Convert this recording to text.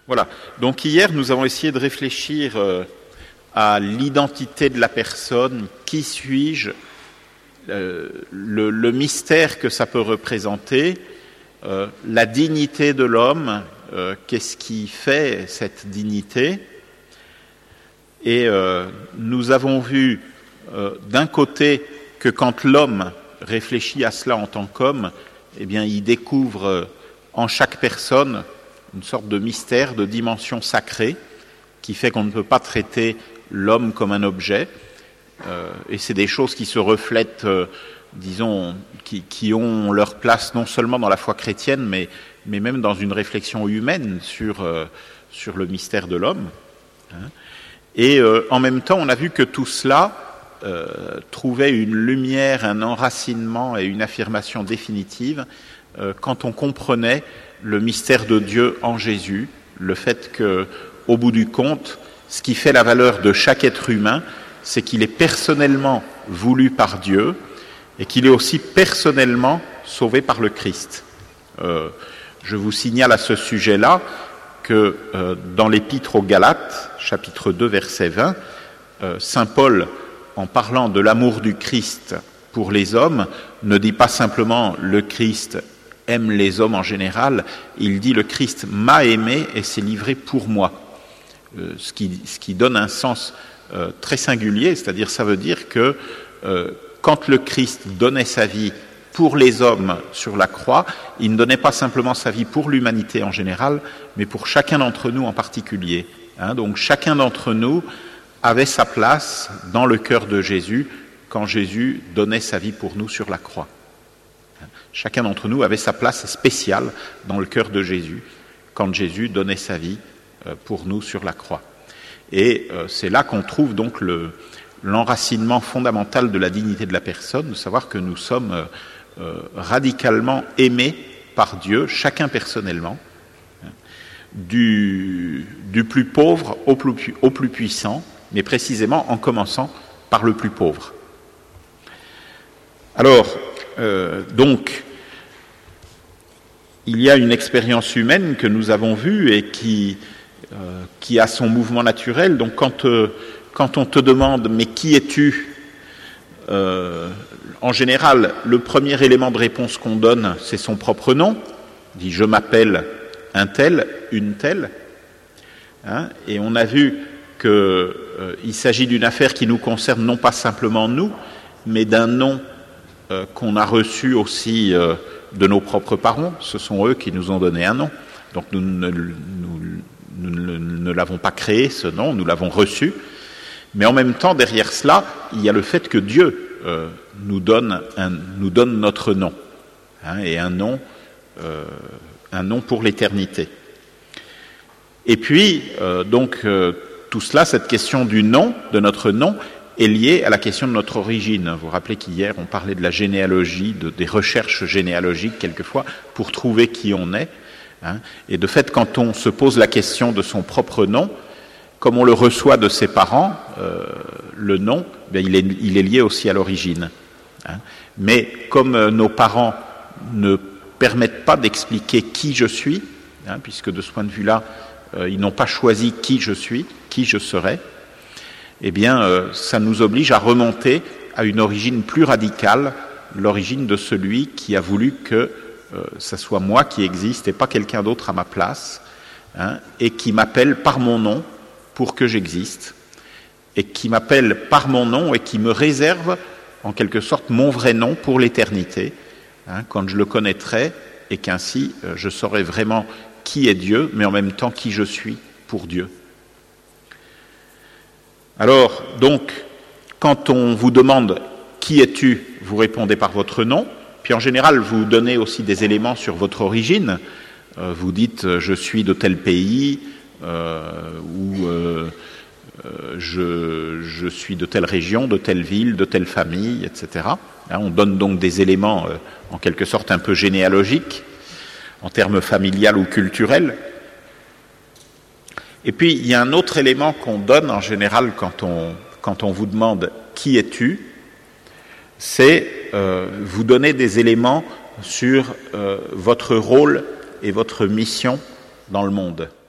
Voilà. Donc hier, nous avons essayé de réfléchir à l'identité de la personne, qui suis-je, le mystère que ça peut représenter, la dignité de l'homme, qu'est-ce qui fait cette dignité. Et nous avons vu d'un côté que quand l'homme réfléchit à cela en tant qu'homme, eh bien, il découvre en chaque personne une sorte de mystère, de dimension sacrée, qui fait qu'on ne peut pas traiter l'homme comme un objet. Et c'est des choses qui se reflètent, disons, qui ont leur place non seulement dans la foi chrétienne, mais même dans une réflexion humaine sur le mystère de l'homme. Et en même temps, on a vu que tout cela trouvait une lumière, un enracinement et une affirmation définitive quand on comprenait le mystère de Dieu en Jésus, le fait que, au bout du compte, ce qui fait la valeur de chaque être humain, c'est qu'il est personnellement voulu par Dieu et qu'il est aussi personnellement sauvé par le Christ. Je vous signale à ce sujet-là que dans l'Épître aux Galates, chapitre 2, verset 20, saint Paul, en parlant de l'amour du Christ pour les hommes, ne dit pas simplement « le Christ aime les hommes en général », il dit « le Christ m'a aimé et s'est livré pour moi ». Ce qui donne un sens très singulier, c'est-à-dire ça veut dire que quand le Christ donnait sa vie pour les hommes sur la croix, il ne donnait pas simplement sa vie pour l'humanité en général, mais pour chacun d'entre nous en particulier. Donc chacun d'entre nous avait sa place dans le cœur de Jésus quand Jésus donnait sa vie pour nous sur la croix. Chacun d'entre nous avait sa place spéciale dans le cœur de Jésus quand Jésus donnait sa vie pour nous sur la croix. Et c'est là qu'on trouve donc l'enracinement fondamental de la dignité de la personne, de savoir que nous sommes radicalement aimés par Dieu, chacun personnellement, du plus pauvre au plus puissant, mais précisément en commençant par le plus pauvre. Alors, donc, il y a une expérience humaine que nous avons vue et qui a son mouvement naturel. Donc quand on te demande « mais qui es-tu » en général, le premier élément de réponse qu'on donne, c'est son propre nom. On dit « je m'appelle un tel, une telle ». Et on a vu qu'il s'agit d'une affaire qui nous concerne non pas simplement nous, mais d'un nom qu'on a reçu aussi de nos propres parents. Ce sont eux qui nous ont donné un nom. Donc nous ne l'avons pas créé, ce nom, nous l'avons reçu. Mais en même temps, derrière cela, il y a le fait que Dieu nous donne notre nom, et un nom pour l'éternité. Et puis, tout cela, cette question du nom, de notre nom, est liée à la question de notre origine. Vous vous rappelez qu'hier, on parlait de la généalogie, des recherches généalogiques, quelquefois, pour trouver qui on est. Et de fait, quand on se pose la question de son propre nom, comme on le reçoit de ses parents, le nom, il est lié aussi à l'origine. Mais comme nos parents ne permettent pas d'expliquer qui je suis, puisque de ce point de vue-là, ils n'ont pas choisi qui je suis, qui je serai, eh bien, ça nous oblige à remonter à une origine plus radicale, l'origine de celui qui a voulu que ça soit moi qui existe et pas quelqu'un d'autre à ma place, et qui m'appelle par mon nom pour que j'existe, et qui m'appelle par mon nom et qui me réserve en quelque sorte mon vrai nom pour l'éternité, quand je le connaîtrai, et qu'ainsi je saurai vraiment qui est Dieu, mais en même temps qui je suis pour Dieu. Alors, donc, quand on vous demande « qui es-tu ?», vous répondez par votre nom, puis en général, vous donnez aussi des éléments sur votre origine. Vous dites « je suis de tel pays » ou je suis de telle région, de telle ville, de telle famille, etc. On donne donc des éléments en quelque sorte un peu généalogiques, en termes familial ou culturels. Et puis, il y a un autre élément qu'on donne en général quand on vous demande « qui es-tu ?», c'est vous donner des éléments sur votre rôle et votre mission dans le monde.